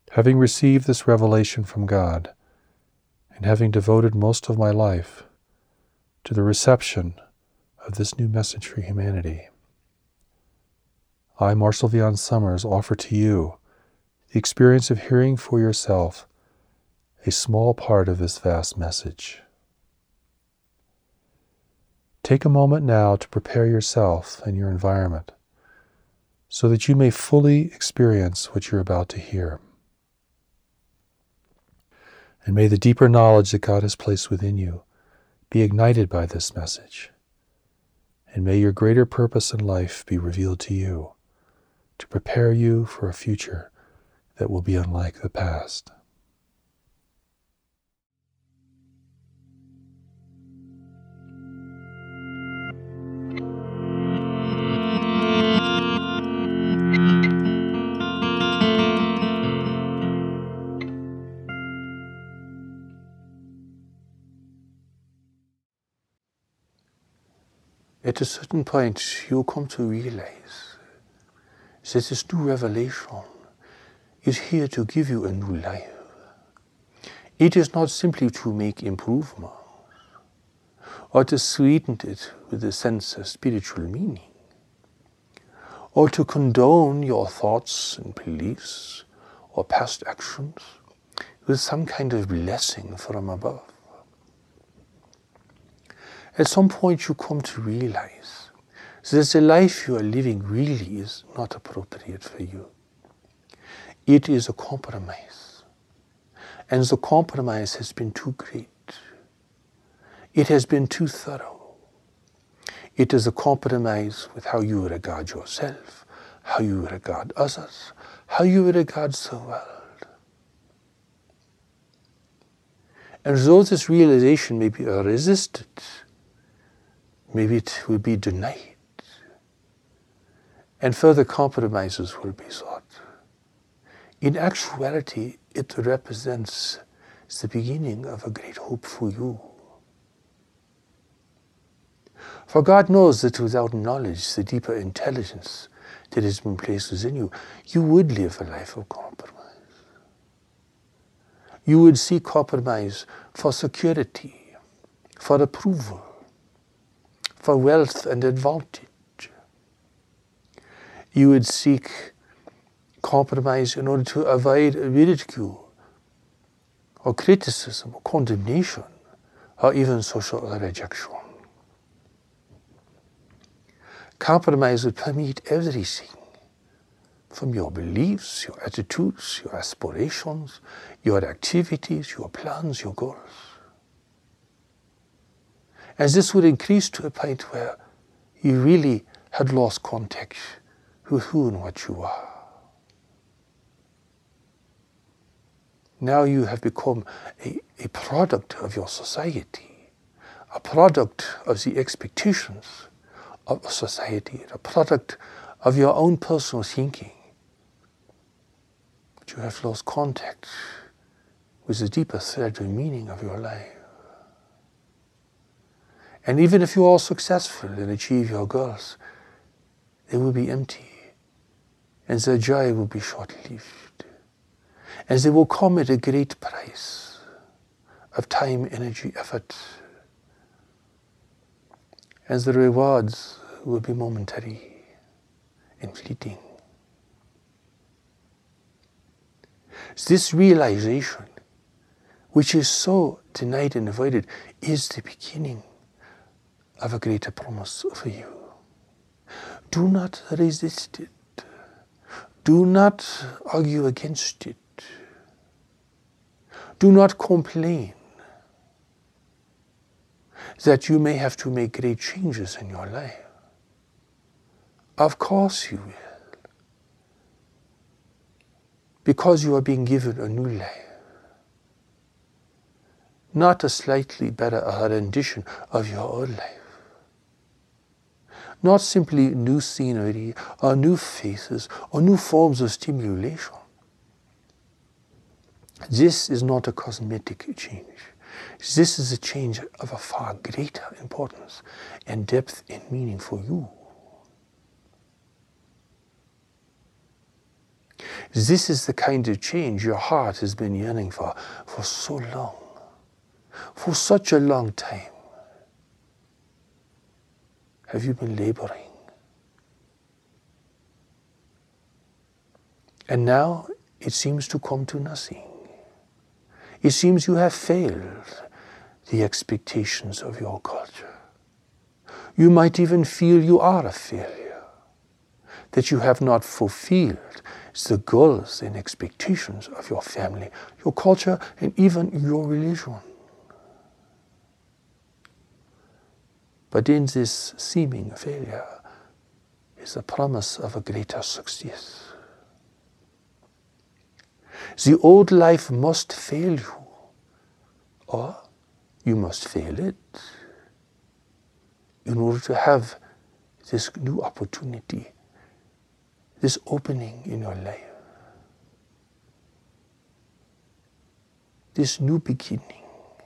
Having received this revelation from God, and having devoted most of my life to the reception of this new message for humanity, I, Marshall Vian Summers, offer to you the experience of hearing for yourself a small part of this vast message. Take a moment now to prepare yourself and your environment so that you may fully experience what you're about to hear. And may the deeper knowledge that God has placed within you be ignited by this message. And may your greater purpose in life be revealed to you to prepare you for a future that will be unlike the past. At a certain point, you'll come to realize that this new revelation is here to give you a new life. It is not simply to make improvements or to sweeten it with a sense of spiritual meaning, or to condone your thoughts and beliefs or past actions with some kind of blessing from above. At some point you come to realize that the life you are living really is not appropriate for you. It is a compromise. And the compromise has been too great. It has been too thorough. It is a compromise with how you regard yourself, how you regard others, how you regard the world. And though this realization may be resisted, maybe it will be denied, and further compromises will be sought. In actuality, it represents the beginning of a great hope for you. For God knows that without knowledge, the deeper intelligence that has been placed within you, you would live a life of compromise. You would seek compromise for security, for approval, for wealth and advantage. You would seek compromise in order to avoid ridicule or criticism or condemnation or even social rejection. Compromise would permeate everything, from your beliefs, your attitudes, your aspirations, your activities, your plans, your goals. And this would increase to a point where you really had lost contact with who and what you are. Now you have become a product of your society, a product of the expectations of society, a product of your own personal thinking. But you have lost contact with the deeper thread and meaning of your life. And even if you are successful and achieve your goals, they will be empty, and their joy will be short-lived. And they will come at a great price of time, energy, effort. And the rewards will be momentary and fleeting. This realization, which is so denied and avoided, is the beginning of a greater promise for you. Do not resist it. Do not argue against it. Do not complain that you may have to make great changes in your life. Of course you will, because you are being given a new life, not a slightly better rendition of your old life. Not simply new scenery or new faces or new forms of stimulation. This is not a cosmetic change. This is a change of a far greater importance and depth and meaning for you. This is the kind of change your heart has been yearning for so long, for such a long time. Have you been laboring? And now it seems to come to nothing. It seems you have failed the expectations of your culture. You might even feel you are a failure, that you have not fulfilled the goals and expectations of your family, your culture, and even your religion. But in this seeming failure is the promise of a greater success. The old life must fail you, or you must fail it, in order to have this new opportunity, this opening in your life, this new beginning.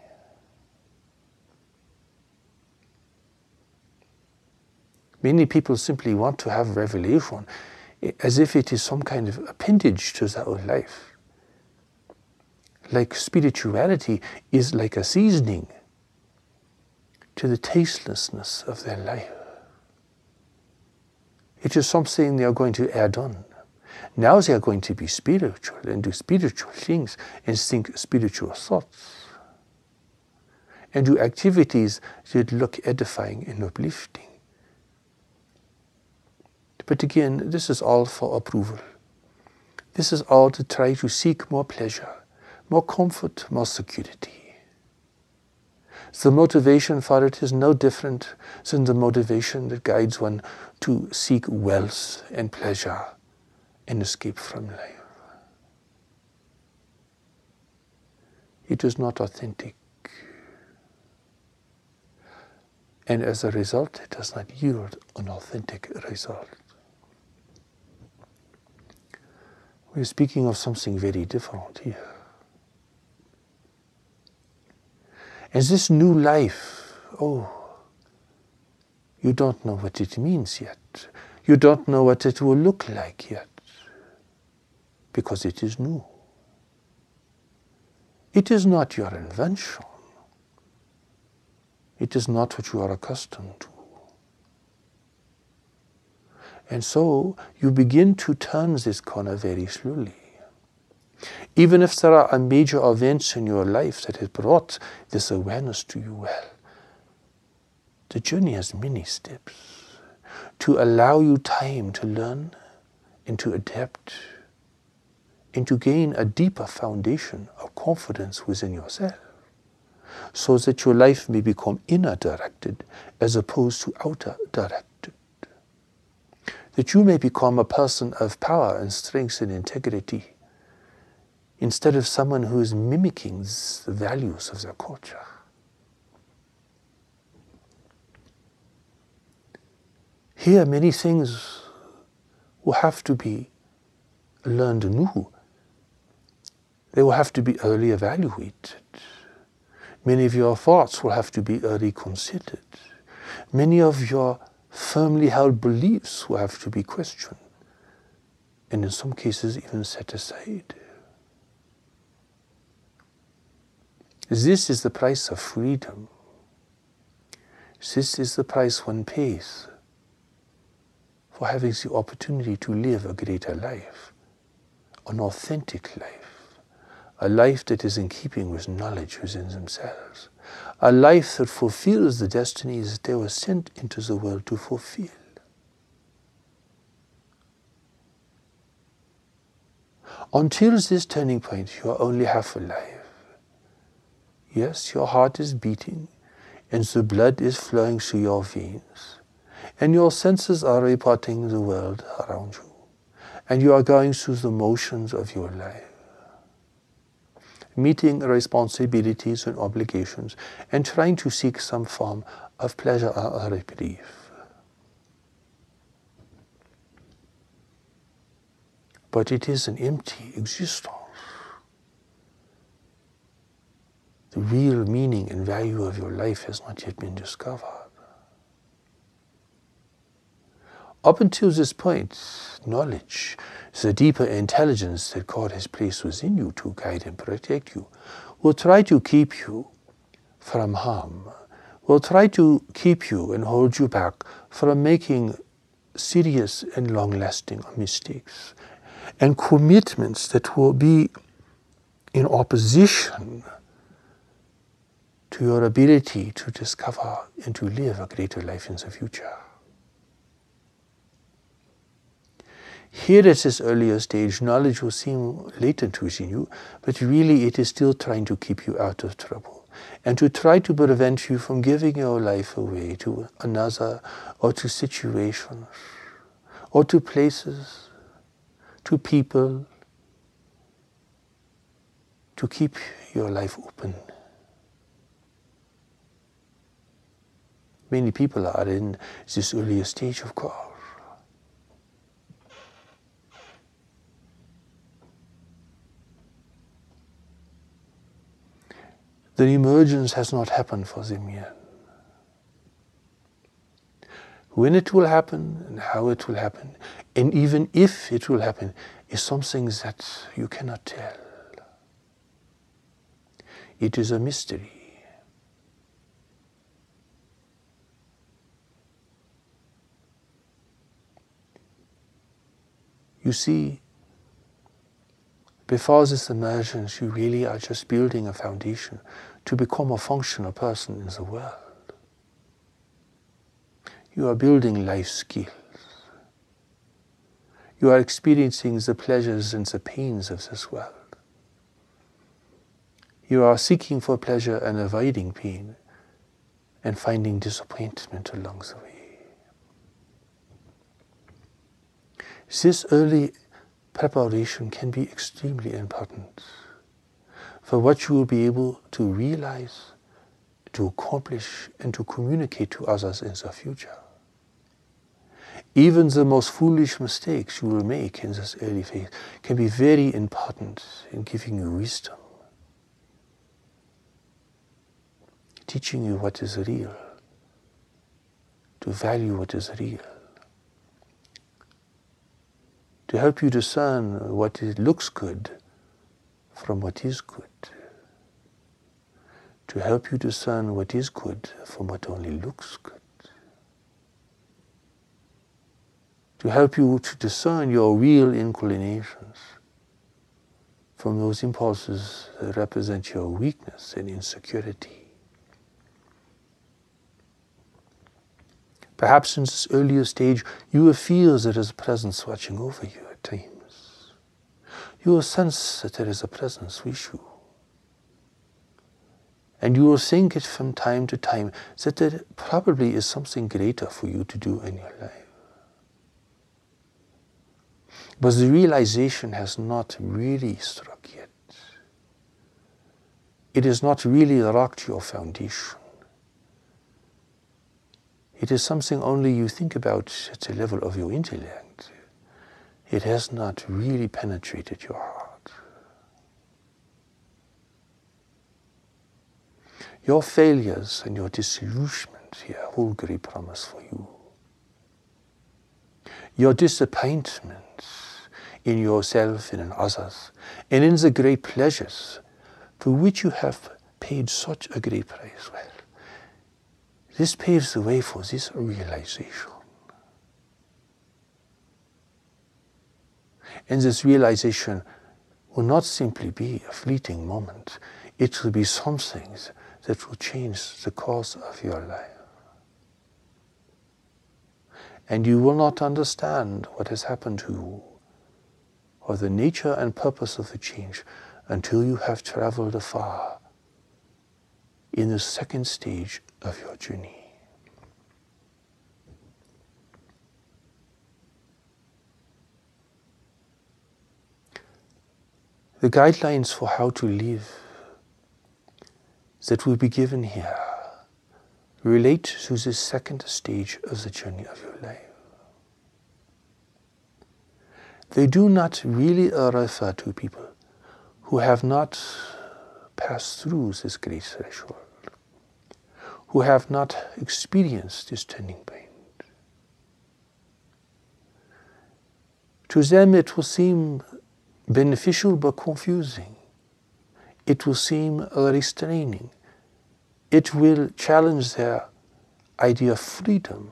Many people simply want to have revelation as if it is some kind of appendage to their own life. Like spirituality is like a seasoning to the tastelessness of their life. It is something they are going to add on. Now they are going to be spiritual and do spiritual things and think spiritual thoughts and do activities that look edifying and uplifting. But again, this is all for approval. This is all to try to seek more pleasure, more comfort, more security. The motivation for it is no different than the motivation that guides one to seek wealth and pleasure and escape from life. It is not authentic. And as a result, it does not yield an authentic result. We're speaking of something very different here. And this new life, you don't know what it means yet. You don't know what it will look like yet, because it is new. It is not your invention. It is not what you are accustomed to. And so you begin to turn this corner very slowly. Even if there are major events in your life that have brought this awareness to you, well, the journey has many steps to allow you time to learn and to adapt and to gain a deeper foundation of confidence within yourself, so that your life may become inner directed as opposed to outer directed. That you may become a person of power and strength and integrity, instead of someone who is mimicking the values of their culture. Here, many things will have to be learned anew. They will have to be early evaluated. Many of your thoughts will have to be early considered. Many of your firmly held beliefs will have to be questioned, and in some cases even set aside. This is the price of freedom. This is the price one pays for having the opportunity to live a greater life, an authentic life, a life that is in keeping with knowledge within themselves, a life that fulfills the destinies that they were sent into the world to fulfill. Until this turning point, you are only half alive. Yes, your heart is beating, and the blood is flowing through your veins, and your senses are reporting the world around you, and you are going through the motions of your life, meeting responsibilities and obligations, and trying to seek some form of pleasure or reprieve. But it is an empty existence. The real meaning and value of your life has not yet been discovered. Up until this point, knowledge, the deeper intelligence that God has placed within you to guide and protect you, will try to keep you from harm, will try to keep you and hold you back from making serious and long-lasting mistakes and commitments that will be in opposition to your ability to discover and to live a greater life in the future. Here at this earlier stage, knowledge will seem latent within you, but really it is still trying to keep you out of trouble and to try to prevent you from giving your life away to another or to situations or to places, to people, to keep your life open. Many people are in this earlier stage, of course. The emergence has not happened for them yet. When it will happen and how it will happen, and even if it will happen, is something that you cannot tell. It is a mystery. You see, before this emergence, you really are just building a foundation to become a functional person in the world. You are building life skills. You are experiencing the pleasures and the pains of this world. You are seeking for pleasure and avoiding pain and finding disappointment along the way. This early preparation can be extremely important for what you will be able to realize, to accomplish, and to communicate to others in the future. Even the most foolish mistakes you will make in this early phase can be very important in giving you wisdom, teaching you what is real, to value what is real, to help you discern what looks good from what is good, to help you discern what is good from what only looks good, to help you to discern your real inclinations from those impulses that represent your weakness and insecurity. Perhaps in this earlier stage, you will feel there is a presence watching over you at times. You will sense that there is a presence with you. And you will think it from time to time that there probably is something greater for you to do in your life. But the realization has not really struck yet. It has not really rocked your foundation. It is something only you think about at the level of your intellect. It has not really penetrated your heart. Your failures and your disillusionment here hold great promise for you. Your disappointments in yourself and in others, and in the great pleasures for which you have paid such a great price. Well, this paves the way for this realization. And this realization will not simply be a fleeting moment. It will be something that will change the course of your life. And you will not understand what has happened to you or the nature and purpose of the change until you have traveled afar in the second stage of your journey. The guidelines for how to live that will be given here relate to the second stage of the journey of your life. They do not really refer to people who have not passed through this great threshold, who have not experienced this turning point. To them it will seem beneficial but confusing. It will seem restraining. It will challenge their idea of freedom.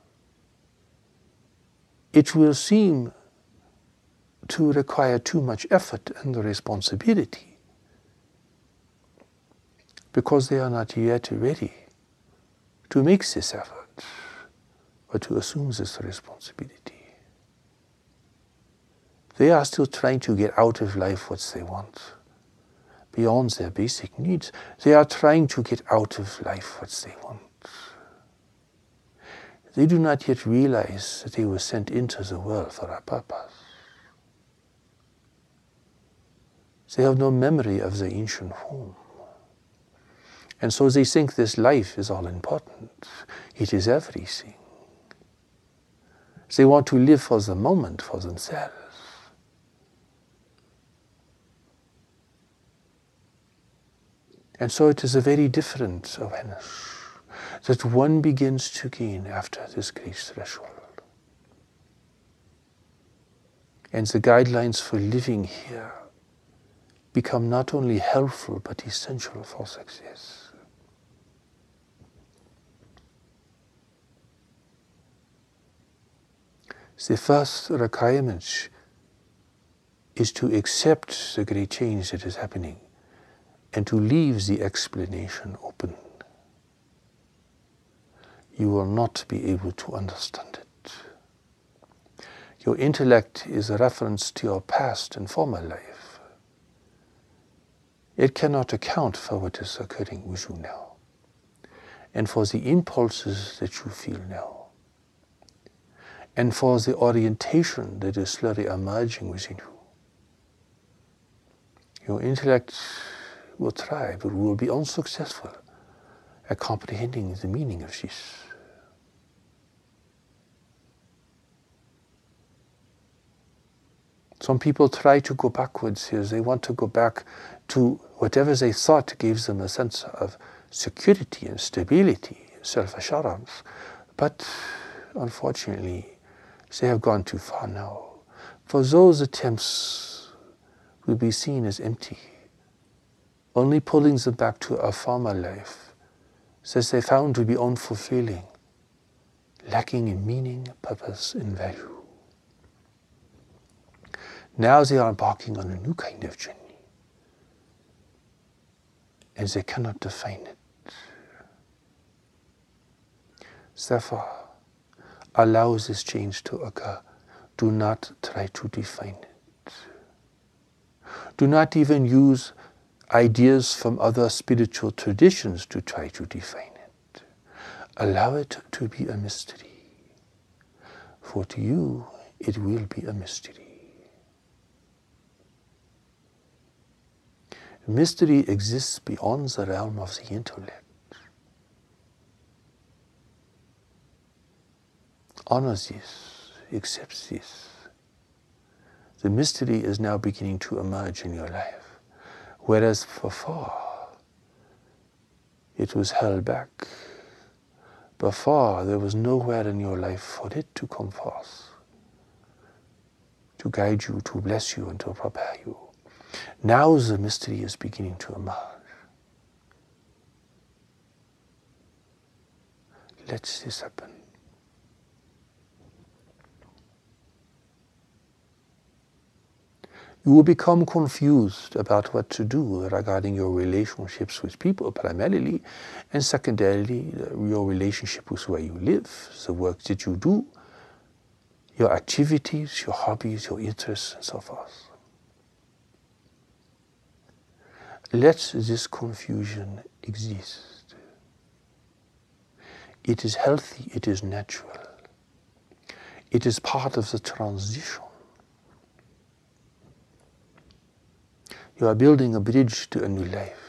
It will seem to require too much effort and responsibility because they are not yet ready to make this effort or to assume this responsibility. They are still trying to get out of life what they want. Beyond their basic needs, they are trying to get out of life what they want. They do not yet realize that they were sent into the world for a purpose. They have no memory of the ancient home. And so they think this life is all important. It is everything. They want to live for the moment, for themselves. And so it is a very different awareness that one begins to gain after this great threshold. And the guidelines for living here become not only helpful but essential for success. The first requirement is to accept the great change that is happening and to leave the explanation open. You will not be able to understand it. Your intellect is a reference to your past and former life. It cannot account for what is occurring with you now and for the impulses that you feel now and for the orientation that is slowly emerging within you. Your intellect will try, but will be unsuccessful at comprehending the meaning of this. Some people try to go backwards here. They want to go back to whatever they thought gave them a sense of security and stability, self-assurance. But unfortunately, they have gone too far now. For those attempts will be seen as empty, only pulling them back to a former life that they found to be unfulfilling, lacking in meaning, purpose, and value. Now they are embarking on a new kind of journey, and they cannot define it. Therefore, allow this change to occur. Do not try to define it. Do not even use ideas from other spiritual traditions to try to define it. Allow it to be a mystery. For to you, it will be a mystery. Mystery exists beyond the realm of the intellect. Honor this, accept this. The mystery is now beginning to emerge in your life, whereas before it was held back. Before there was nowhere in your life for it to come forth, to guide you, to bless you, and to prepare you. Now the mystery is beginning to emerge. Let this happen. You will become confused about what to do regarding your relationships with people primarily, and secondarily your relationship with where you live, the work that you do, your activities, your hobbies, your interests, and so forth. Let this confusion exist. It is healthy, it is natural. It is part of the transition. You are building a bridge to a new life.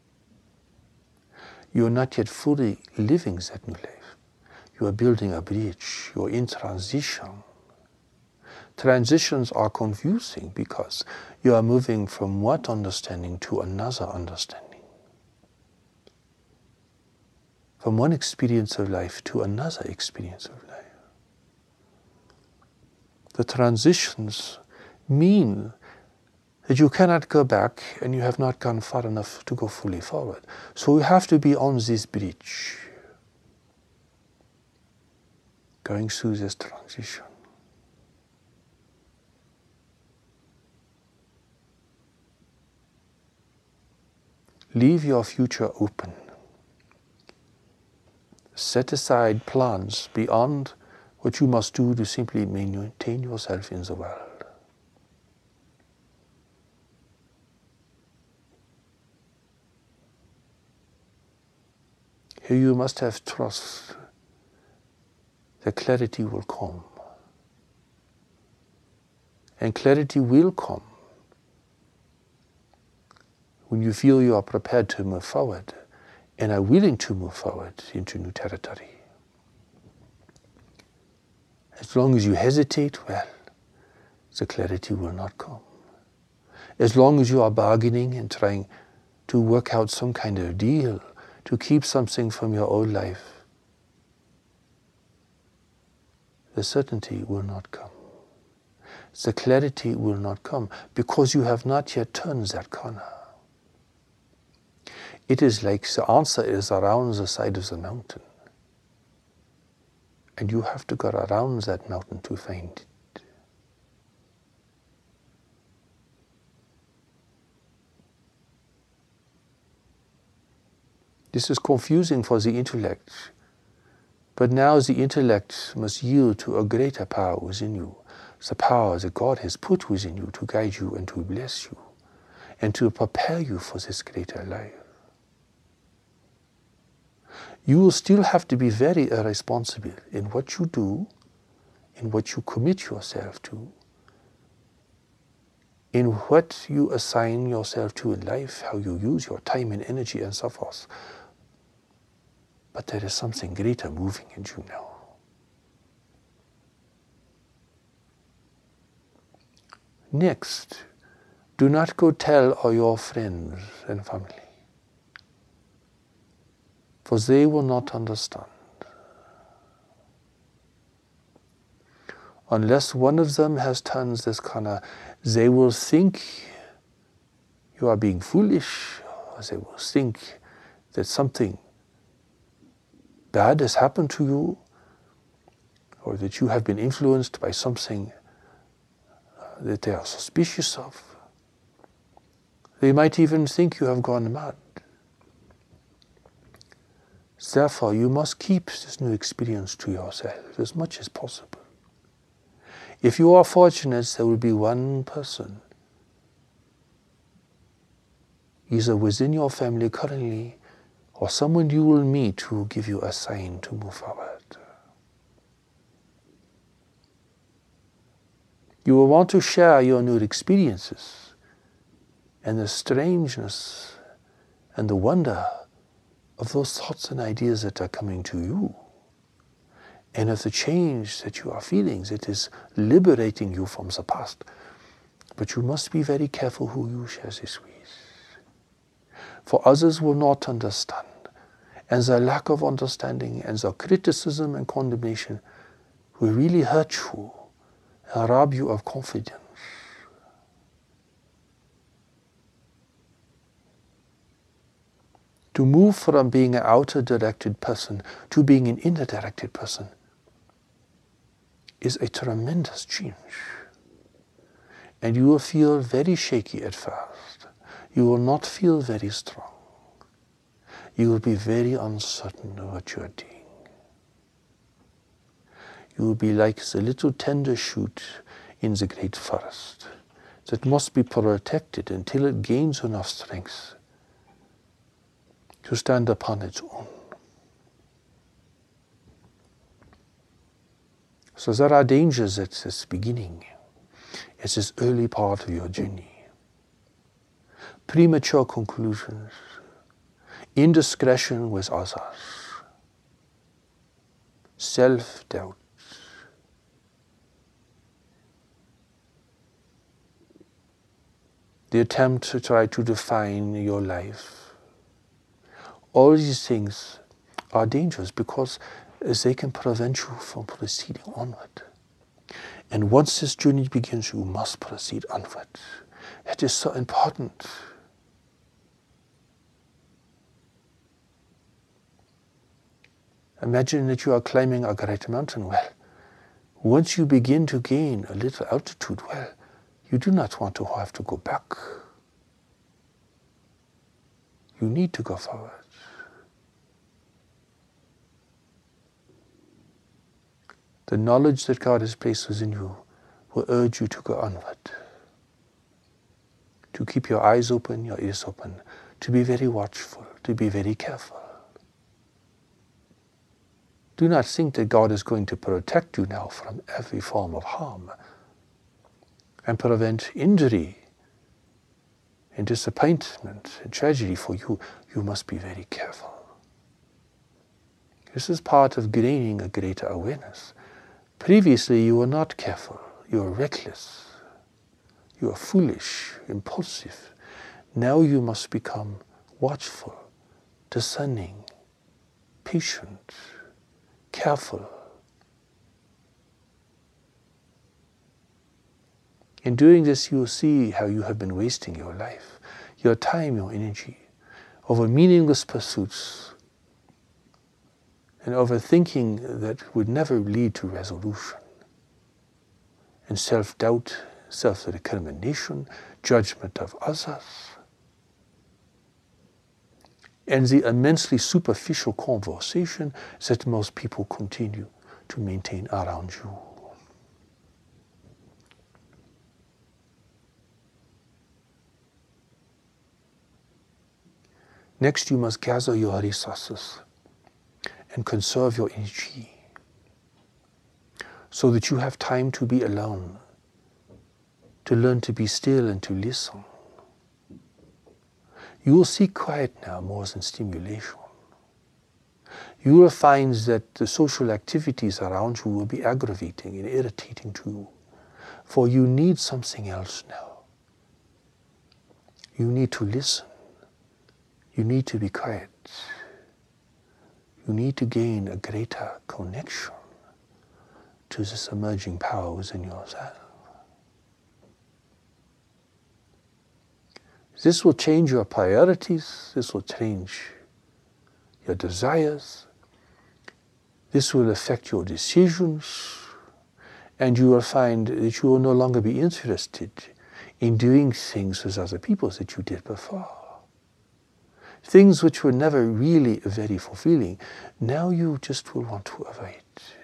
You are not yet fully living that new life. You are building a bridge. You are in transition. Transitions are confusing because you are moving from one understanding to another understanding. From one experience of life to another experience of life. the transitions mean that you cannot go back and you have not gone far enough to go fully forward. So you have to be on this bridge, going through this transition. Leave your future open. Set aside plans beyond what you must do to simply maintain yourself in the world. Here you must have trust that clarity will come. And clarity will come when you feel you are prepared to move forward and are willing to move forward into new territory. As long as you hesitate, well, the clarity will not come. As long as you are bargaining and trying to work out some kind of deal to keep something from your old life, the certainty will not come. The clarity will not come because you have not yet turned that corner. It is like the answer is around the side of the mountain. And you have to go around that mountain to find it. This is confusing for the intellect. But now the intellect must yield to a greater power within you. The power that God has put within you to guide you and to bless you and to prepare you for this greater life. You will still have to be very responsible in what you do, in what you commit yourself to, in what you assign yourself to in life, how you use your time and energy and so forth. But there is something greater moving in you now. Next, do not go tell all your friends and family, for they will not understand. Unless one of them has turned this corner, they will think you are being foolish, or they will think that something bad has happened to you, or that you have been influenced by something that they are suspicious of. They might even think you have gone mad. Therefore, you must keep this new experience to yourself as much as possible. If you are fortunate, there will be one person, either within your family currently, or someone you will meet who will give you a sign to move forward. You will want to share your new experiences and the strangeness and the wonder of those thoughts and ideas that are coming to you, and of the change that you are feeling that is liberating you from the past. But you must be very careful who you share this with. For others will not understand, and their lack of understanding and their criticism and condemnation will really hurt you and rob you of confidence. To move from being an outer-directed person to being an inner-directed person is a tremendous change. And you will feel very shaky at first. You will not feel very strong. You will be very uncertain of what you are doing. You will be like the little tender shoot in the great forest that must be protected until it gains enough strength to stand upon its own. So there are dangers at this beginning, at this early part of your journey. Premature conclusions, indiscretion with others, self-doubt, the attempt to try to define your life. All these things are dangerous because they can prevent you from proceeding onward. And once this journey begins, you must proceed onward. It is so important. Imagine that you are climbing a great mountain. Well, once you begin to gain a little altitude, well, you do not want to have to go back. You need to go forward. The knowledge that God has placed within you will urge you to go onward, to keep your eyes open, your ears open, to be very watchful, to be very careful. Do not think that God is going to protect you now from every form of harm and prevent injury and disappointment and tragedy for you. You must be very careful. This is part of gaining a greater awareness. Previously, you were not careful. You were reckless. You were foolish, impulsive. Now you must become watchful, discerning, patient, careful. In doing this, you will see how you have been wasting your life, your time, your energy, over meaningless pursuits, and over thinking that would never lead to resolution, and self-doubt, self-recrimination, judgment of others, and the immensely superficial conversation that most people continue to maintain around you. Next, you must gather your resources and conserve your energy so that you have time to be alone, to learn to be still and to listen. You will seek quiet now more than stimulation. You will find that the social activities around you will be aggravating and irritating to you, for you need something else now. You need to listen. You need to be quiet. You need to gain a greater connection to this emerging power within yourself. This will change your priorities. This will change your desires. This will affect your decisions. And you will find that you will no longer be interested in doing things with other people that you did before. Things which were never really very fulfilling, now you just will want to avoid.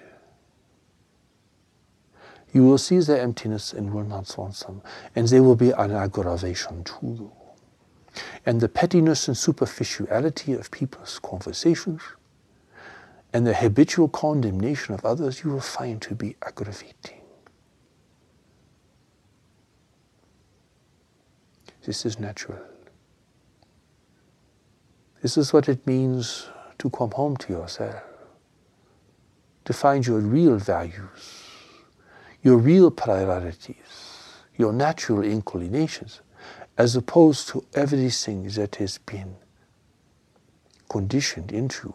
You will see their emptiness and will not want them, and they will be an aggravation to you. And the pettiness and superficiality of people's conversations and the habitual condemnation of others you will find to be aggravating. This is natural. This is what it means to come home to yourself, to find your real values, your real priorities, your natural inclinations, as opposed to everything that has been conditioned into you.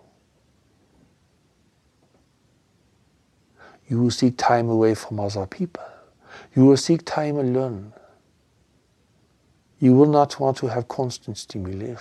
You will seek time away from other people. You will seek time alone. You will not want to have constant stimulation.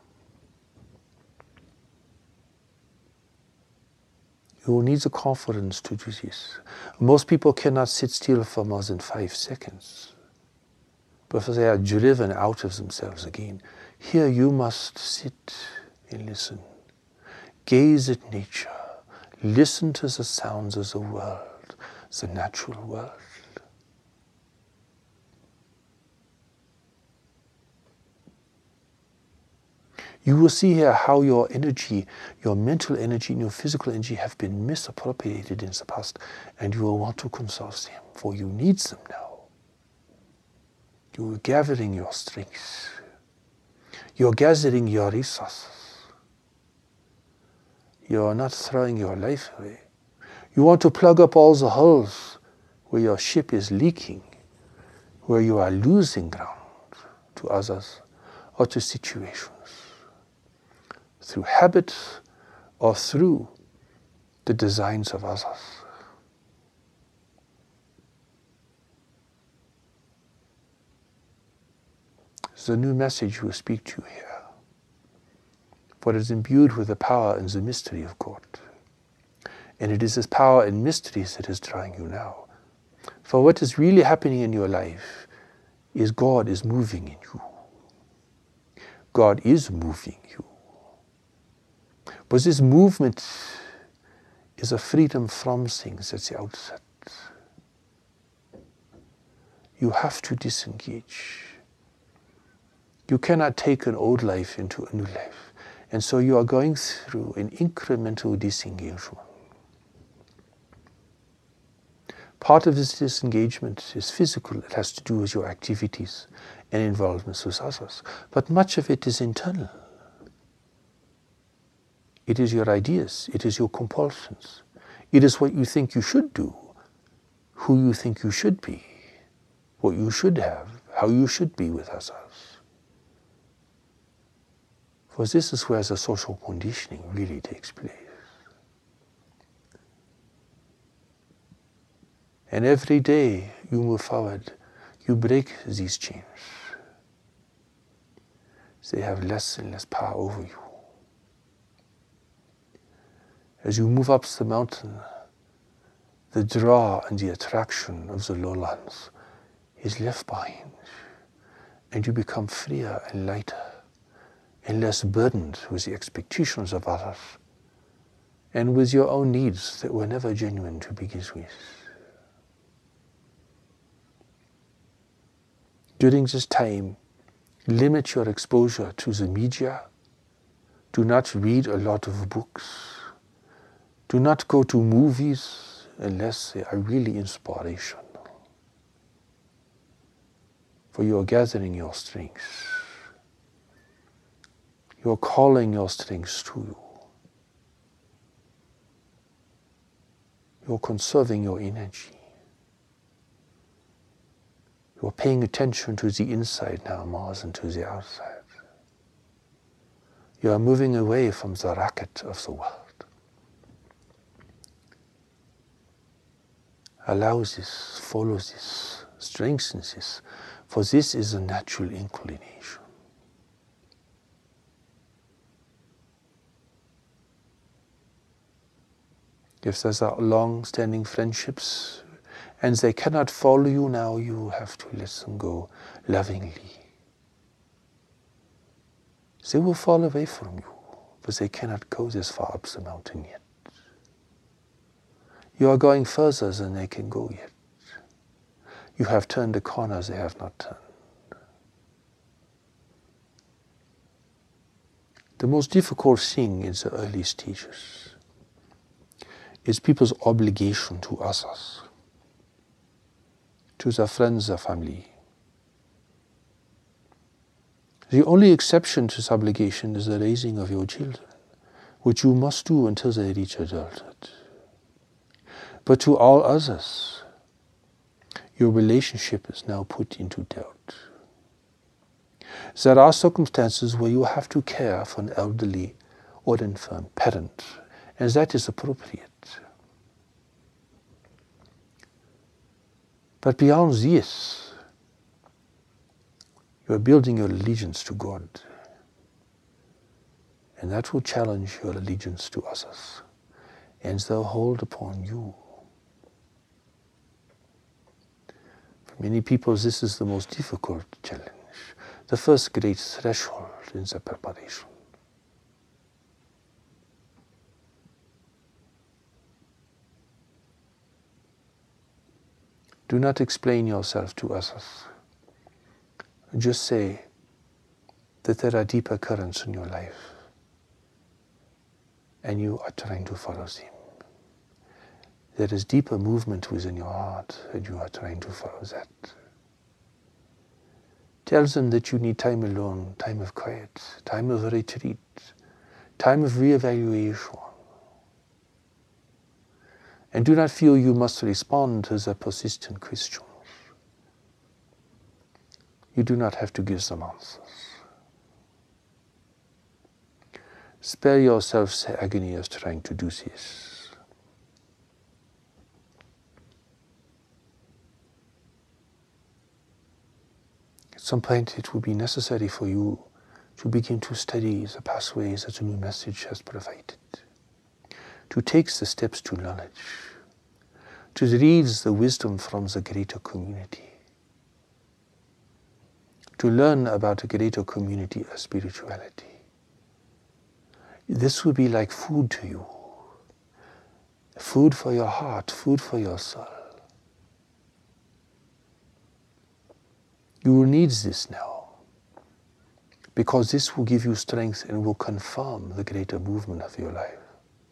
You will need the confidence to do this. Most people cannot sit still for more than 5 seconds before they are driven out of themselves again. Here you must sit and listen. Gaze at nature. Listen to the sounds of the world, the natural world. You will see here how your energy, your mental energy and your physical energy have been misappropriated in the past, and you will want to conserve them, for you need them now. You are gathering your strength. You are gathering your resources. You are not throwing your life away. You want to plug up all the holes where your ship is leaking, where you are losing ground to others or to situations, through habit or through the designs of others. is a new message we speak to you here. For it is imbued with the power and the mystery of God. And it is this power and mysteries that is drawing you now. For what is really happening in your life is God is moving in you. God is moving you. But this movement is a freedom from things at the outset. You have to disengage. You cannot take an old life into a new life. And so you are going through an incremental disengagement. Part of this disengagement is physical. It has to do with your activities and involvements with others. But much of it is internal. It is your ideas. It is your compulsions. It is what you think you should do, who you think you should be, what you should have, how you should be with others. For this is where the social conditioning really takes place. And every day you move forward, you break these chains. They have less and less power over you. As you move up the mountain, the draw and the attraction of the lowlands is left behind, and you become freer and lighter and less burdened with the expectations of others and with your own needs that were never genuine to begin with. During this time, limit your exposure to the media. Do not read a lot of books. Do not go to movies unless they are really inspirational. For you are gathering your strength. You are calling your strength to you. You are conserving your energy. You are paying attention to the inside now more than to the outside. You are moving away from the racket of the world. Allow this, follow this, strengthen this, for this is a natural inclination. If there's long-standing friendships and they cannot follow you now, you have to let them go lovingly. They will fall away from you, but they cannot go this far up the mountain yet. You are going further than they can go yet. You have turned the corner they have not turned. The most difficult thing in the early stages is people's obligation to others, to their friends, their family. The only exception to this obligation is the raising of your children, which you must do until they reach adulthood. But to all others, your relationship is now put into doubt. There are circumstances where you have to care for an elderly or infirm parent, and that is appropriate. But beyond this, you are building your allegiance to God, and that will challenge your allegiance to others, and they'll hold upon you. For many people, this is the most difficult challenge, the first great threshold in the preparation. Do not explain yourself to others. Just say that there are deeper currents in your life and you are trying to follow them. There is deeper movement within your heart and you are trying to follow that. Tell them that you need time alone, time of quiet, time of retreat, time of re-evaluation. And do not feel you must respond to their persistent questions. You do not have to give them answers. Spare yourself the agony of trying to do this. some point it will be necessary for you to begin to study the pathways that the new message has provided, to take the steps to knowledge, to read the wisdom from the greater community, to learn about the greater community of spirituality. This will be like food to you, food for your heart, food for your soul. You will need this now, because this will give you strength and will confirm the greater movement of your life.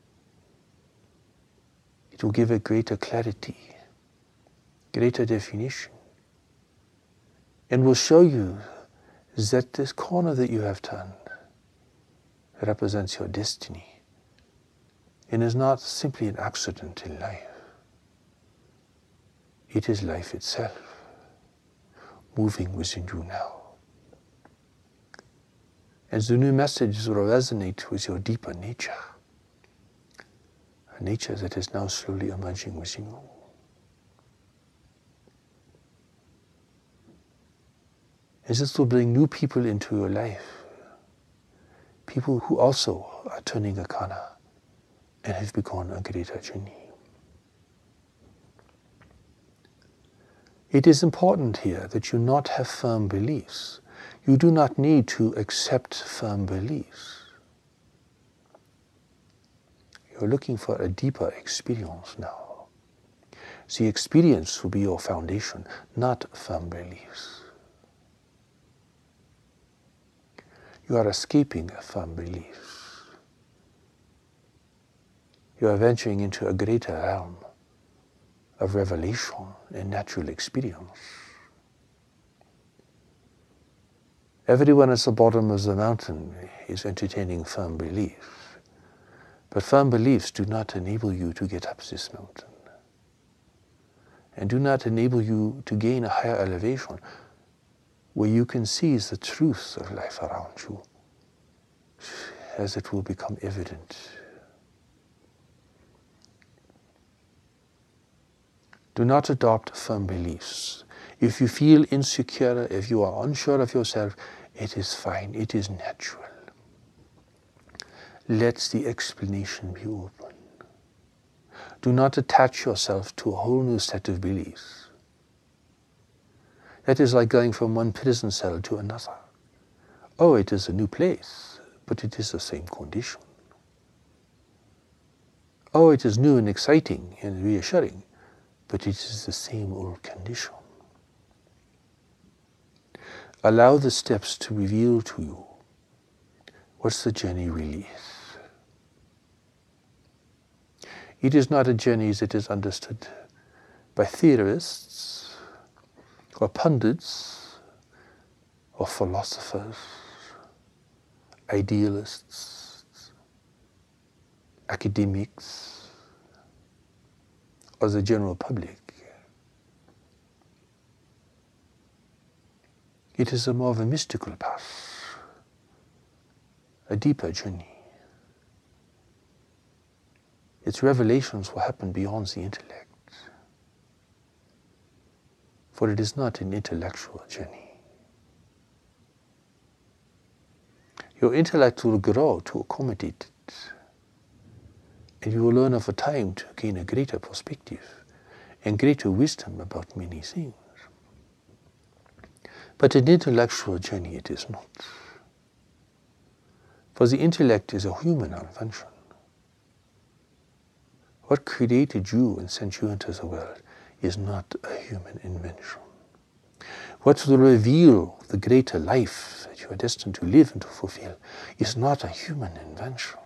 It will give a greater clarity, greater definition, and will show you that this corner that you have turned represents your destiny and is not simply an accident in life. It is life itself, moving within you now. And the new message will resonate with your deeper nature, a nature that is now slowly emerging within you. And this will bring new people into your life, people who also are turning a corner and have begun a greater journey. It is important here that you not have firm beliefs. You do not need to accept firm beliefs. You're looking for a deeper experience now. The experience will be your foundation, not firm beliefs. You are escaping firm beliefs. You are venturing into a greater realm of revelation and natural experience. Everyone at the bottom of the mountain is entertaining firm beliefs, but firm beliefs do not enable you to get up this mountain and do not enable you to gain a higher elevation where you can see the truth of life around you as it will become evident. Do not adopt firm beliefs. If you feel insecure, if you are unsure of yourself, it is fine, it is natural. Let the explanation be open. Do not attach yourself to a whole new set of beliefs. That is like going from one prison cell to another. Oh, it is a new place, but it is the same condition. Oh, it is new and exciting and reassuring, but it is the same old condition. Allow the steps to reveal to you what the journey really is. It is not a journey that is understood by theorists or pundits or philosophers, idealists, academics, or the general public. It is a more of a mystical path, a deeper journey. Its revelations will happen beyond the intellect, for it is not an intellectual journey. Your intellect will grow to accommodate it, and you will learn over time to gain a greater perspective and greater wisdom about many things. But an intellectual journey it is not. For the intellect is a human invention. What created you and sent you into the world is not a human invention. What will reveal the greater life that you are destined to live and to fulfill is not a human invention.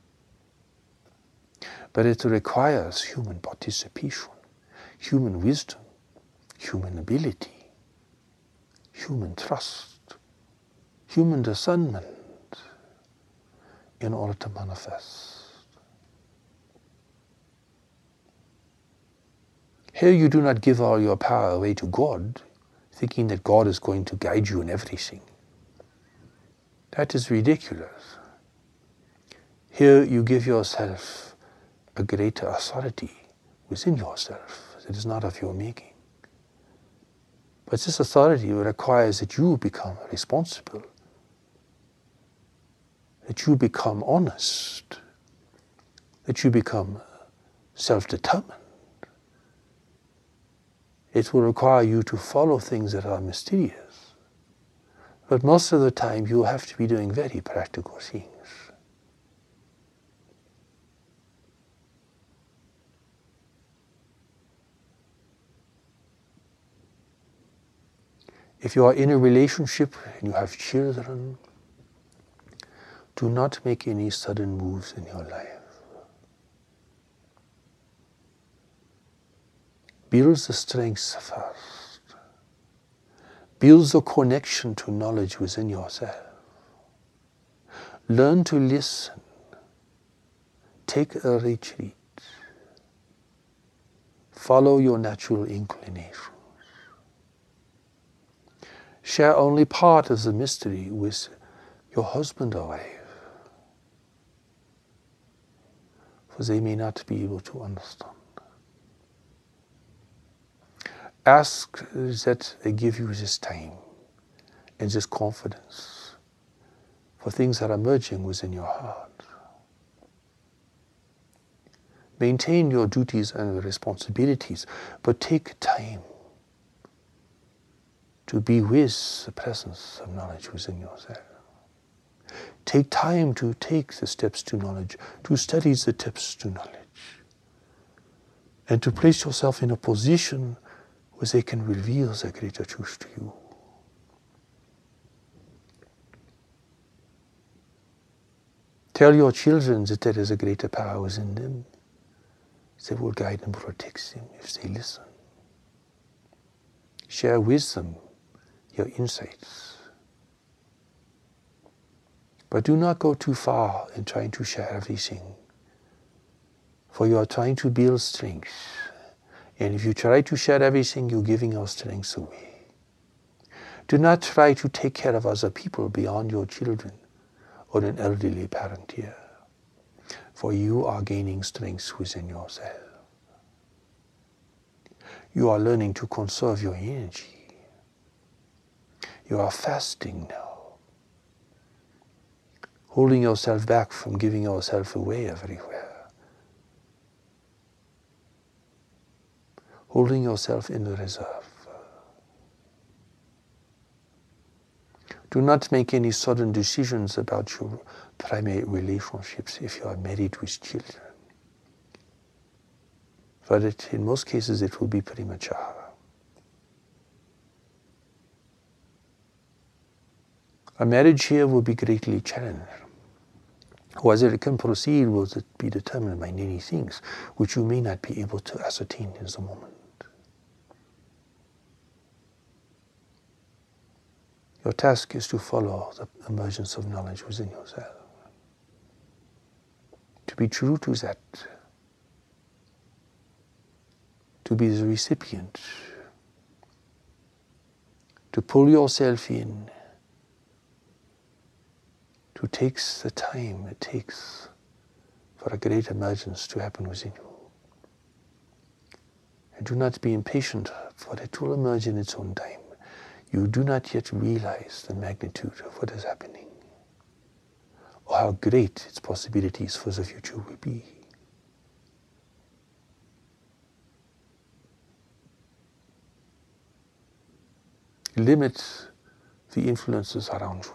But it requires human participation, human wisdom, human ability, human trust, human discernment in order to manifest. Here you do not give all your power away to God, thinking that God is going to guide you in everything. That is ridiculous. Here you give yourself a greater authority within yourself that is not of your making. But this authority requires that you become responsible, that you become honest, that you become self-determined. It will require you to follow things that are mysterious. But most of the time you have to be doing very practical things. If you are in a relationship and you have children, do not make any sudden moves in your life. Build the strengths first. Build the connection to knowledge within yourself. Learn to listen. Take a retreat. Follow your natural inclinations. Share only part of the mystery with your husband or wife, for they may not be able to understand. Ask that they give you this time and this confidence for things that are emerging within your heart. Maintain your duties and responsibilities, but take time to be with the presence of knowledge within yourself. Take time to take the steps to knowledge, to study the tips to knowledge, and to place yourself in a position where they can reveal the greater truth to you. Tell your children that there is a greater power within them. They will guide and protect them if they listen. Share with them your insights. But do not go too far in trying to share everything, for you are trying to build strength. And if you try to share everything, you're giving your strength away. Do not try to take care of other people beyond your children or an elderly parent here, for you are gaining strength within yourself. You are learning to conserve your energy. You are fasting now, holding yourself back from giving yourself away everywhere, holding yourself in the reserve. Do not make any sudden decisions about your primary relationships if you are married with children, for in most cases it will be premature. A marriage here will be greatly challenged. Whether it can proceed will be determined by many things, which you may not be able to ascertain in the moment. Your task is to follow the emergence of knowledge within yourself. To be true to that. To be the recipient. To pull yourself in. To take the time it takes for a great emergence to happen within you. And do not be impatient, for it will emerge in its own time. You do not yet realize the magnitude of what is happening, or how great its possibilities for the future will be. Limit the influences around you.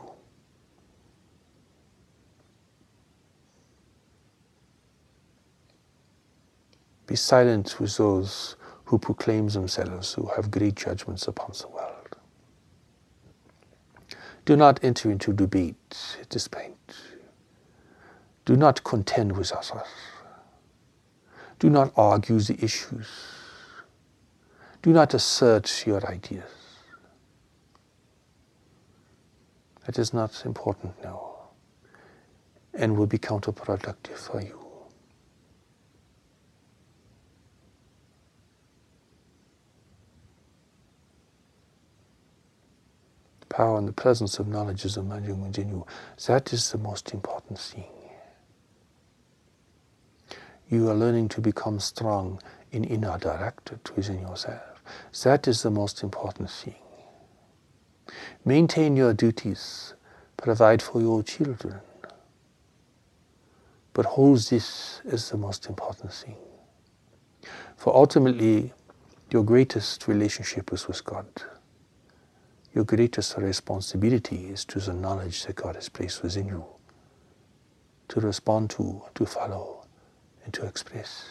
Be silent with those who proclaim themselves, who have great judgments upon the world. Do not enter into debate at this point. Do not contend with others. Do not argue the issues. Do not assert your ideas. That is not important now, and will be counterproductive for you. Power and the presence of knowledge is emerging within you. That is the most important thing. You are learning to become strong and inner directed within yourself. That is the most important thing. Maintain your duties, provide for your children. But hold this as the most important thing. For ultimately, your greatest relationship is with God. Your greatest responsibility is to the knowledge that God has placed within you, to respond to follow, and to express.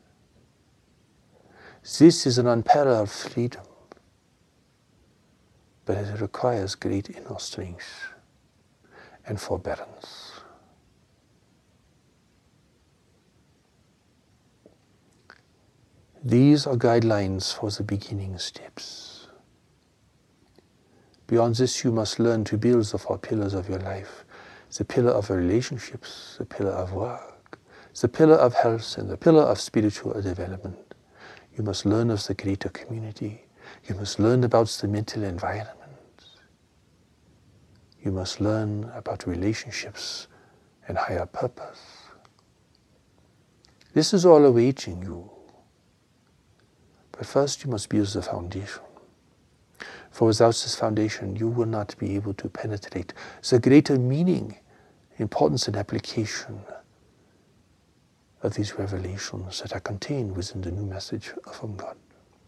This is an unparalleled freedom, but it requires great inner strength and forbearance. These are guidelines for the beginning steps. Beyond this, you must learn to build the 4 pillars of your life: the pillar of relationships, the pillar of work, the pillar of health, and the pillar of spiritual development. You must learn of the greater community. You must learn about the mental environment. You must learn about relationships and higher purpose. This is all awaiting you. But first you must build the foundation. For without this foundation, you will not be able to penetrate the greater meaning, importance, and application of these revelations that are contained within the new message from God.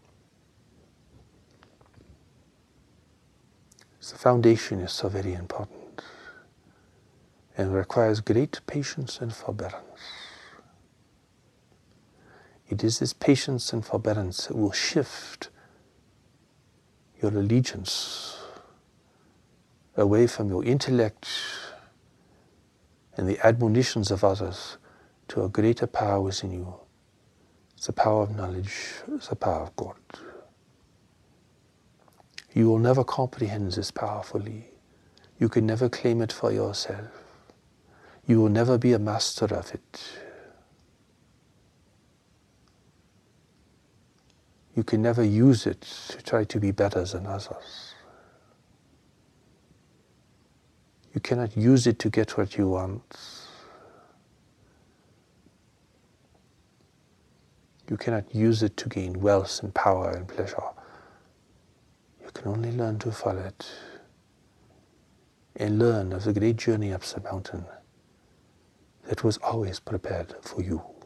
The foundation is so very important and requires great patience and forbearance. It is this patience and forbearance that will shift your allegiance away from your intellect and the admonitions of others to a greater power within you, the power of knowledge, the power of God. You will never comprehend this power fully. You can never claim it for yourself. You will never be a master of it. You can never use it to try to be better than others. You cannot use it to get what you want. You cannot use it to gain wealth and power and pleasure. You can only learn to follow it and learn of the great journey up the mountain that was always prepared for you.